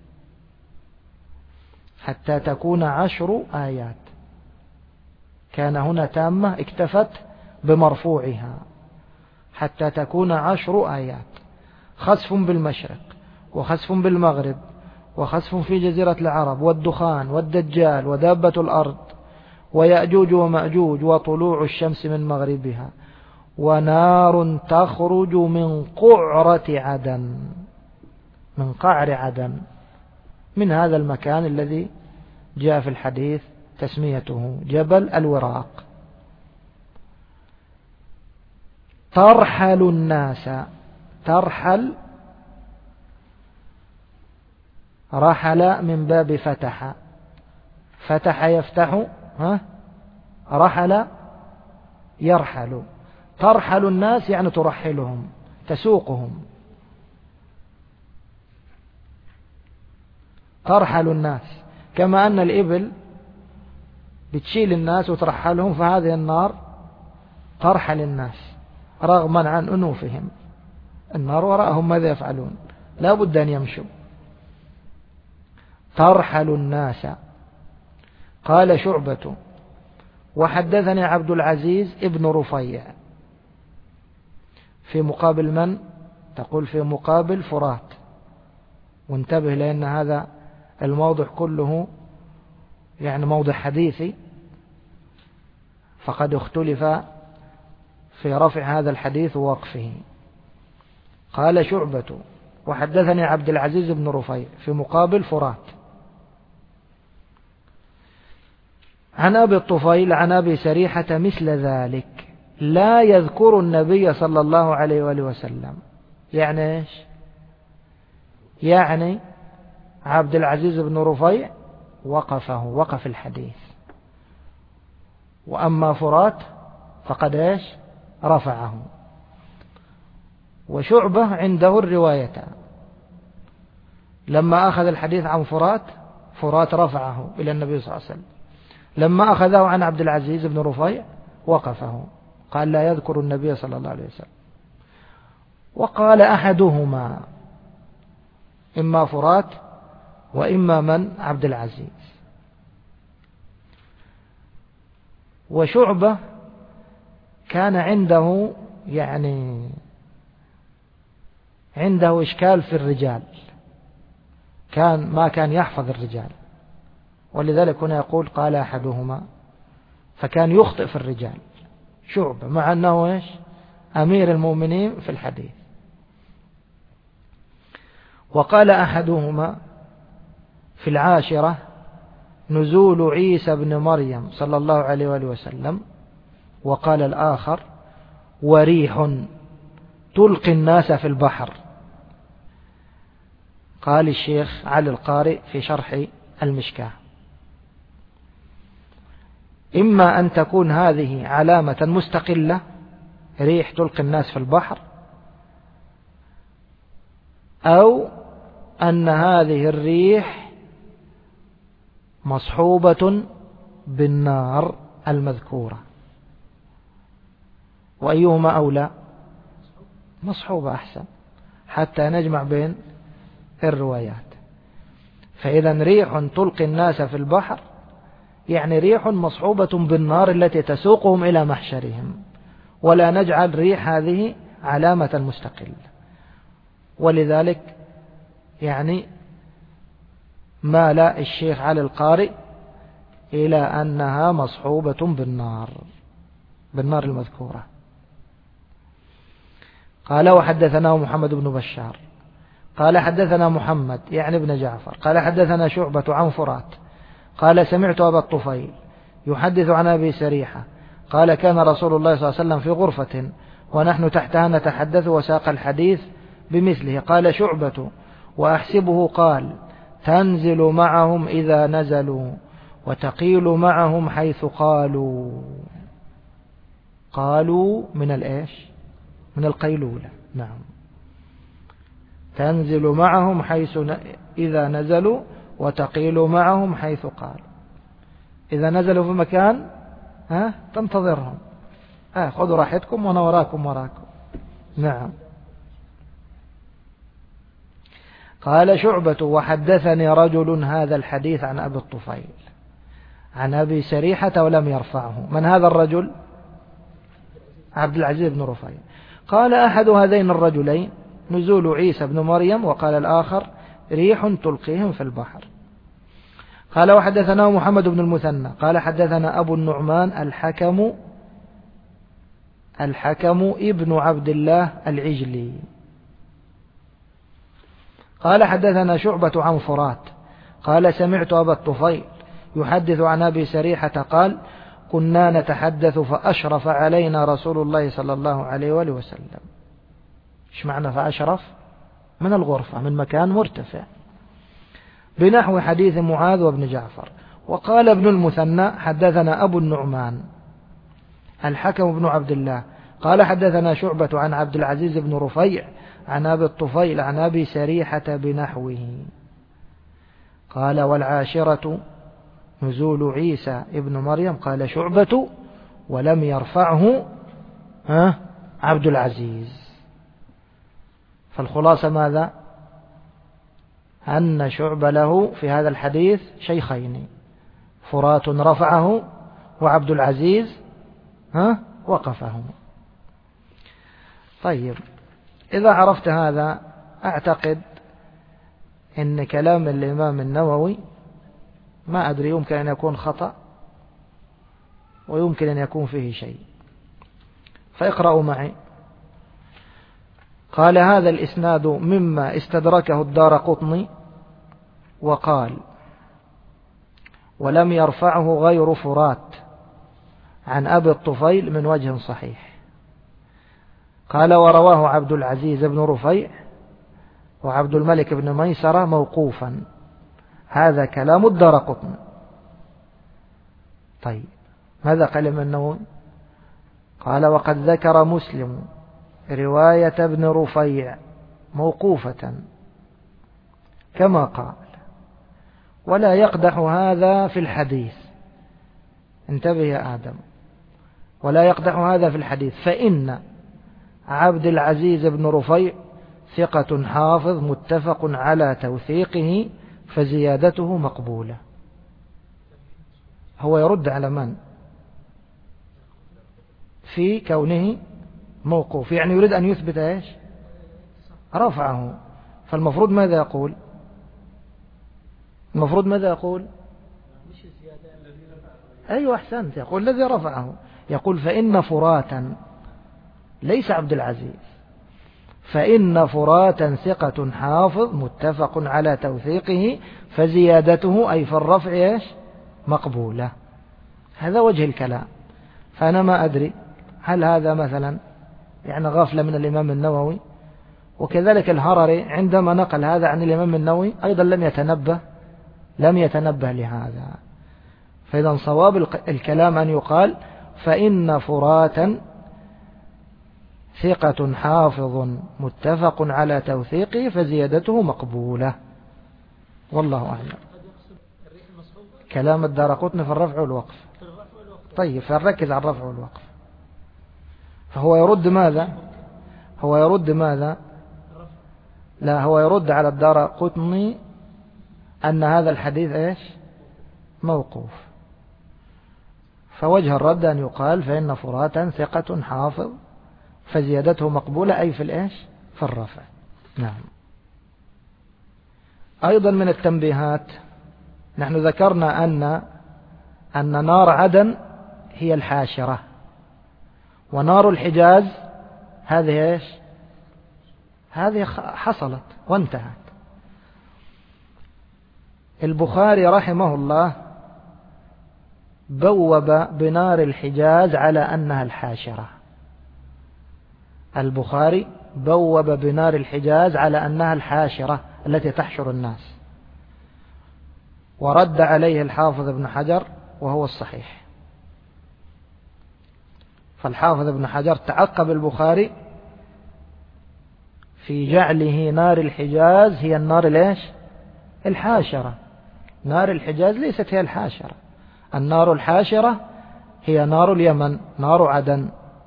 حتى تكون عشر آيات. كان هنا تامة اكتفت بمرفوعها، حتى تكون عشر آيات، خسف بالمشرق وخسف بالمغرب وخسف في جزيرة العرب والدخان والدجال ودابة الأرض ويأجوج ومأجوج وطلوع الشمس من مغربها ونار تخرج من قعرة عدن، من قعر عدن، من هذا المكان الذي جاء في الحديث تسميته جبل الوراق. ترحل الناس، ترحل رحل من باب فتح، فتح يفتح، ها رحل يرحل. ترحل الناس يعني ترحلهم، تسوقهم. ترحل الناس كما أن الإبل بتشيل الناس وترحلهم، فهذه النار ترحل الناس رغما عن أنوفهم. النار وراءهم ماذا يفعلون؟ لا بد أن يمشوا. ترحل الناس. قال شعبة وحدثني عبد العزيز ابن رفيع. في مقابل من؟ تقول في مقابل فرات. وانتبه لأن هذا الموضع كله يعني موضع حديثي، فقد اختلف في رفع هذا الحديث ووقفه. قال شعبة وحدثني عبد العزيز بن رفيع في مقابل فرات عن أبي الطفيل عن أبي سريحة مثل ذلك، لا يذكر النبي صلى الله عليه وآله وسلم. يعني إيش؟ يعني عبد العزيز بن رفيع وقفه، وقف الحديث. وأما فرات فقد إيش؟ رفعه. وشعبة عنده الرواية، لما أخذ الحديث عن فرات، فرات رفعه إلى النبي صلى الله عليه وسلم. لما أخذه عن عبد العزيز بن رفيع وقفه، قال لا يذكر النبي صلى الله عليه وسلم. وقال أحدهما، إما فرات وإما من؟ عبد العزيز. وشعبة كان عنده يعني عنده إشكال في الرجال، كان ما كان يحفظ الرجال، ولذلك هنا يقول قال أحدهما، فكان يخطئ في الرجال شعبة، مع أنه إيش؟ أمير المؤمنين في الحديث. وقال أحدهما في العاشرة نزول عيسى بن مريم صلى الله عليه وآله وسلم، وقال الآخر وريح تلقي الناس في البحر. قال الشيخ علي القارئ في شرح المشكاة إما أن تكون هذه علامة مستقلة، ريح تلقي الناس في البحر، أو أن هذه الريح مصحوبة بالنار المذكورة. وأيهما أولى؟ مصحوبة أحسن، حتى نجمع بين الروايات. فإذا ريح تلقي الناس في البحر يعني ريح مصحوبة بالنار التي تسوقهم إلى محشرهم، ولا نجعل ريح هذه علامة مستقلة. ولذلك يعني مال الشيخ علي القارئ إلى أنها مصحوبة بالنار، بالنار المذكورة. قال وحدثنا محمد بن بشار قال حدثنا محمد يعني ابن جعفر قال حدثنا شعبة عن فرات قال سمعت أبا الطفيل يحدث عن أبي سريحة قال كان رسول الله صلى الله عليه وسلم في غرفة ونحن تحتها نتحدث، وساق الحديث بمثله. قال شعبة وأحسبه قال تنزل معهم إذا نزلوا وتقيل معهم حيث قالوا. قالوا من الإيش؟ من القيلولة. نعم، تنزل معهم حيث ن... إذا نزلوا وتقيل معهم حيث قالوا. إذا نزلوا في مكان ها تنتظرهم، ها خذوا راحتكم وانا وراكم وراكم. نعم. قال شعبة وحدثني رجل هذا الحديث عن أبي الطفيل عن أبي سريحة ولم يرفعه. من هذا الرجل؟ عبد العزيز بن رفيع. قال أحد هذين الرجلين نزول عيسى بن مريم، وقال الآخر ريح تلقيهم في البحر. قال وحدثنا محمد بن المثنى قال حدثنا أبو النعمان الحكم الحكم ابن عبد الله العجلي. قال حدثنا شعبة عن فرات قال سمعت أبا الطفيل يحدث عن أبي سريحة قال كنا نتحدث فأشرف علينا رسول الله صلى الله عليه وآله وسلم. إيش معنى فأشرف؟ من الغرفة، من مكان مرتفع، بنحو حديث معاذ وابن جعفر. وقال ابن المثنى حدثنا أبو النعمان الحكم بن عبد الله قال حدثنا شعبة عن عبد العزيز بن رفيع عن أبي الطفيل عن أبي سريحة بنحوه. قال والعاشرة نزول عيسى ابن مريم. قال شعبة ولم يرفعه ها عبد العزيز. فالخلاصة ماذا؟ أن شعبة له في هذا الحديث شيخين، فرات رفعه وعبد العزيز ها وقفه. طيب إذا عرفت هذا أعتقد إن كلام الإمام النووي ما أدري يمكن أن يكون خطأ ويمكن أن يكون فيه شيء، فاقرأوا معي. قال هذا الإسناد مما استدركه الدارقطني وقال ولم يرفعه غير فرات عن أبي الطفيل من وجه صحيح. قال ورواه عبد العزيز بن رفيع وعبد الملك بن ميسرة موقوفا. هذا كلام الدارقطني. طيب ماذا قال ابن النووي؟ قال وقد ذكر مسلم رواية ابن رفيع موقوفة كما قال، ولا يقدح هذا في الحديث. انتبه يا آدم، ولا يقدح هذا في الحديث، فإن عبد العزيز بن رفيع ثقة حافظ متفق على توثيقه فزيادته مقبولة. هو يرد على من؟ في كونه موقوف، يعني يريد أن يثبت إيش؟ رفعه. فالمفروض ماذا يقول؟ المفروض ماذا يقول؟ أيوة أحسنت، يقول الذي رفعه. يقول فإن فراتا، ليس عبد العزيز، فإن فراتا ثقة حافظ متفق على توثيقه فزيادته أي في الرفع إيش؟ مقبولة. هذا وجه الكلام. فأنا ما أدري هل هذا مثلا يعني غفلة من الإمام النووي، وكذلك الهرري عندما نقل هذا عن الإمام النووي أيضا لم يتنبه لم يتنبه لهذا. فإذا صواب الكلام أن يقال فإن فراتا ثقة حافظ متفق على توثيقه فزيادته مقبولة، والله أعلم. كلام الدارقطني في الرفع والوقف. طيب فنركز على الرفع والوقف. فهو يرد ماذا؟ هو يرد ماذا؟ لا، هو يرد على الدارقطني أن هذا الحديث إيش؟ موقوف. فوجه الرد أن يقال فإن فراتا ثقة حافظ فزيادته مقبولة أي في الإيش؟ في الرفع. نعم. أيضا من التنبيهات، نحن ذكرنا أن أن نار عدن هي الحاشرة، ونار الحجاز هذه إيش؟ هذه حصلت وانتهت. البخاري رحمه الله بوب بنار الحجاز على أنها الحاشرة. البخاري بوب بنار الحجاز على أنها الحاشرة التي تحشر الناس، ورد عليه الحافظ ابن حجر وهو الصحيح. فالحافظ ابن حجر تعقب البخاري في جعله نار الحجاز هي النار ليش؟ الحاشرة. نار الحجاز ليست هي الحاشرة، النار الحاشرة هي نار اليمن، نار عدن.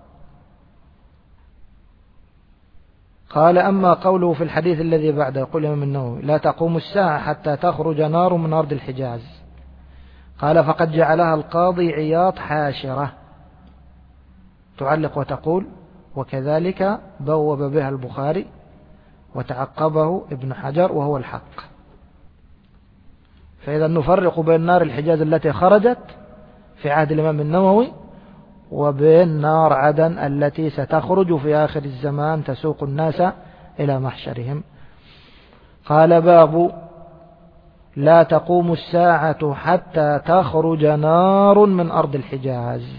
قال أما قوله في الحديث الذي بعده، يقول الإمام النووي لا تقوم الساعة حتى تخرج نار من أرض الحجاز. قال فقد جعلها القاضي عياض حاشرة. تعلق وتقول وكذلك بوب بها البخاري وتعقبه ابن حجر وهو الحق. فإذا نفرق بين نار الحجاز التي خرجت في عهد الإمام النووي وبين نار عدن التي ستخرج في آخر الزمان تسوق الناس إلى محشرهم. قال باب لا تقوم الساعة حتى تخرج نار من أرض الحجاز.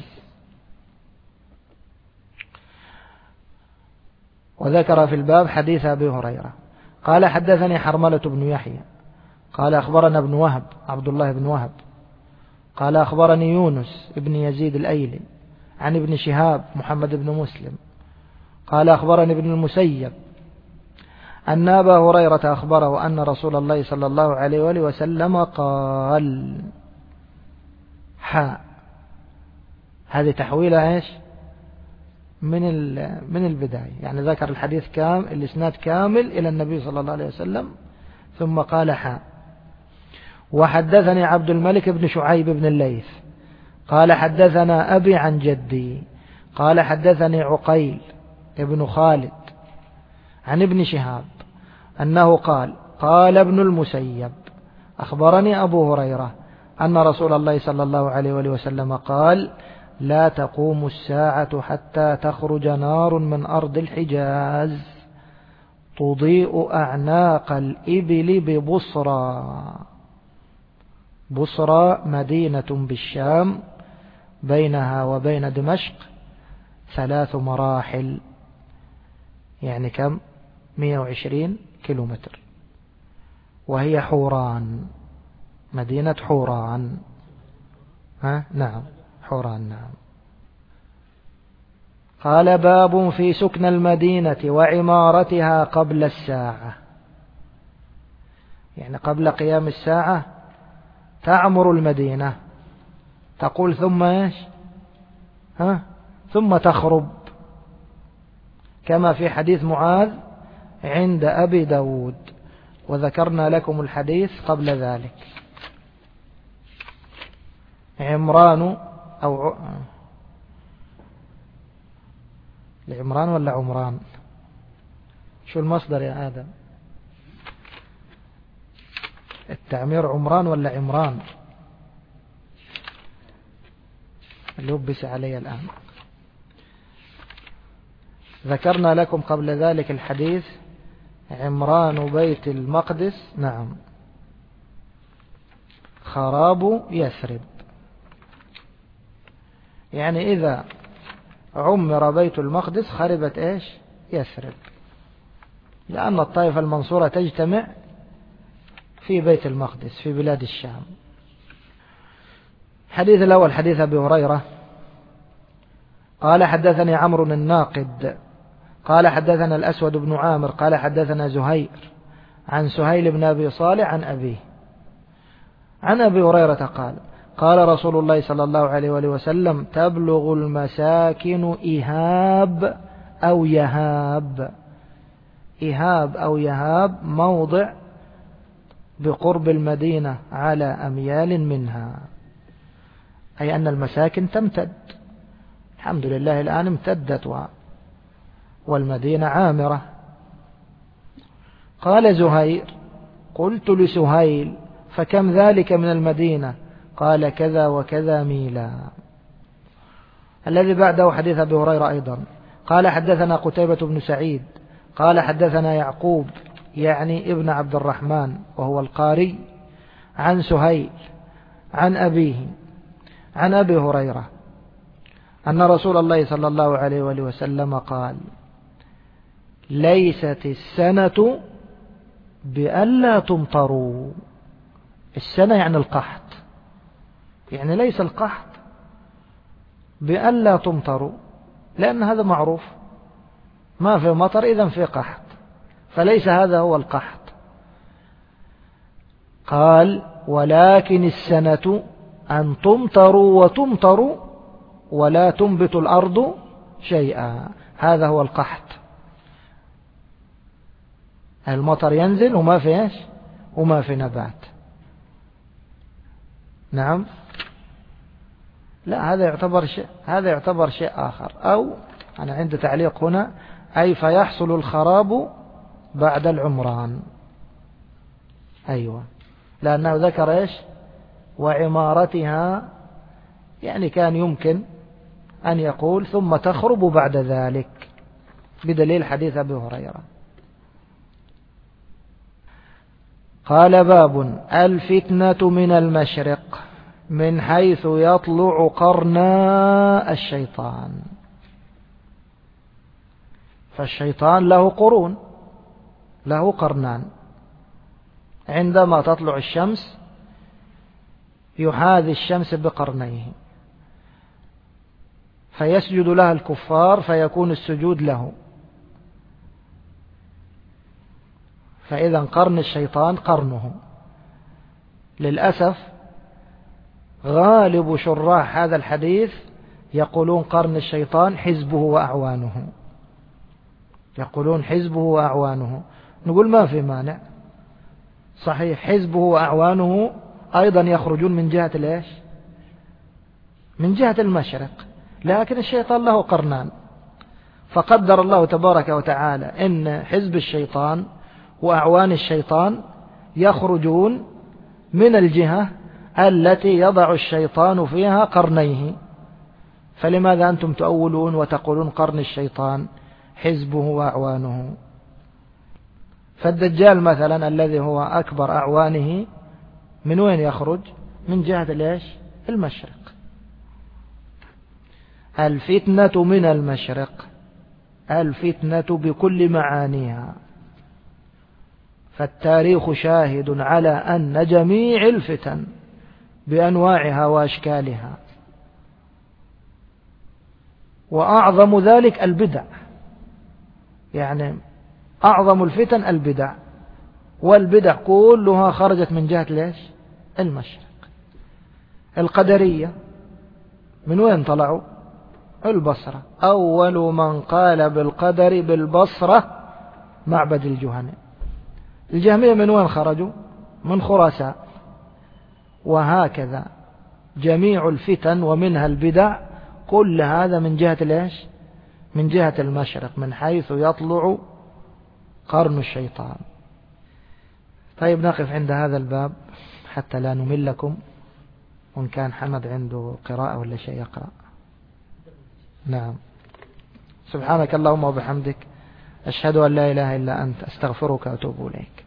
وذكر في الباب حديث أبي هريرة قال حدثني حرملة بن يحيى قال أخبرنا ابن وهب عبد الله بن وهب قال أخبرني يونس ابن يزيد الأيلي عن ابن شهاب محمد بن مسلم قال أخبرني ابن المسيب أن أبا هريرة أخبره أن رسول الله صلى الله عليه وآله وسلم قال حاء. هذه تحويلة إيش من من البداية، يعني ذكر الحديث كامل الإسناد كامل إلى النبي صلى الله عليه وسلم ثم قال حاء. وحدثني عبد الملك بن شعيب بن الليث قال حدثنا أبي عن جدي قال حدثني عقيل ابن خالد عن ابن شهاب أنه قال قال ابن المسيب أخبرني أبو هريرة أن رسول الله صلى الله عليه وآله وسلم قال لا تقوم الساعة حتى تخرج نار من أرض الحجاز تضيء أعناق الإبل ببصرى. بصرى مدينة بالشام بينها وبين دمشق ثلاث مراحل، يعني كم؟ مئة وعشرين كيلومتر. وهي حوران، مدينة حوران. ها؟ نعم حوران. نعم. قال باب في سكن المدينة وعمارتها قبل الساعة، يعني قبل قيام الساعة تعمر المدينة، تقول ثم ايش؟ ها؟ ثم تخرب، كما في حديث معاذ عند أبي داود، وذكرنا لكم الحديث قبل ذلك. عمران أو ع... لعمران ولا عمران؟ شو المصدر يا آدم؟ التعمير عمران ولا عمران؟ لبس علي الآن. ذكرنا لكم قبل ذلك الحديث عمران بيت المقدس، نعم، خراب يثرب، يعني إذا عمر بيت المقدس خربت إيش؟ يثرب، لأن الطائفة المنصورة تجتمع في بيت المقدس في بلاد الشام. الحديث الأول حديث أبي هريرة قال حدثني عمرو الناقد قال حدثنا الأسود بن عامر قال حدثنا زهير عن سهيل بن أبي صالح عن أبيه عن أبي هريرة قال قال رسول الله صلى الله عليه وآله وسلم تبلغ المساكن إهاب أو يهاب. إهاب أو يهاب موضع بقرب المدينة على أميال منها، أي أن المساكن تمتد. الحمد لله الآن امتدت والمدينة عامرة. قال زهير قلت لسهيل فكم ذلك من المدينة؟ قال كذا وكذا ميلا. الذي بعده حديث أبي هريرة أيضا قال حدثنا قتيبة بن سعيد قال حدثنا يعقوب يعني ابن عبد الرحمن وهو القاري عن سهيل عن أبيه عن أبي هريرة أن رسول الله صلى الله عليه وآله وسلم قال ليست السنة بألا تمطروا. السنة يعني القحط، يعني ليس القحط بألا تمطروا، لأن هذا معروف، ما في مطر إذن في قحط، فليس هذا هو القحط. قال ولكن السنة أن تمطروا وتمطروا ولا تنبت الأرض شيئا، هذا هو القحط. المطر ينزل وما في ايش؟ وما في نبات. نعم. لا، هذا يعتبر شيء هذا يعتبر شيء آخر. أو أنا عندي تعليق هنا أي فيحصل الخراب بعد العمران. أيوة، لأنه ذكر إيش؟ وعمارتها، يعني كان يمكن أن يقول ثم تخرب بعد ذلك، بدليل حديث أبي هريرة. قال باب الفتنة من المشرق من حيث يطلع قرنا الشيطان. فالشيطان له قرون، له قرنان. عندما تطلع الشمس يحاذي الشمس بقرنيه، فيسجد لها الكفار فيكون السجود له. فإذا قرن الشيطان قرنه. للأسف غالب شراح هذا الحديث يقولون قرن الشيطان حزبه وأعوانه، يقولون حزبه وأعوانه. نقول ما في مانع، صحيح حزبه وأعوانه أيضا يخرجون من جهة ليش؟ من جهة المشرق، لكن الشيطان له قرنان. فقدر الله تبارك وتعالى إن حزب الشيطان وأعوان الشيطان يخرجون من الجهة التي يضع الشيطان فيها قرنيه. فلماذا أنتم تؤولون وتقولون قرن الشيطان حزبه وأعوانه؟ فالدجال مثلا الذي هو أكبر أعوانه من وين يخرج؟ من جهة ليش؟ المشرق. الفتنة من المشرق، الفتنة بكل معانيها. فالتاريخ شاهد على أن جميع الفتن بأنواعها وأشكالها، وأعظم ذلك البدع، يعني أعظم الفتن البدع، والبدع كلها خرجت من جهة ليش؟ المشرق. القدرية من وين طلعوا؟ البصرة. أول من قال بالقدر بالبصرة معبد الجهني. الجهمية من وين خرجوا؟ من خراسان. وهكذا جميع الفتن ومنها البدع كل هذا من جهة ليش؟ من جهة المشرق، من حيث يطلع قرن الشيطان. طيب نقف عند هذا الباب حتى لا نملكم، وإن كان حمد عنده قراءة ولا شيء يقرأ. نعم. سبحانك اللهم وبحمدك، أشهد أن لا إله إلا أنت، أستغفرك وأتوب إليك.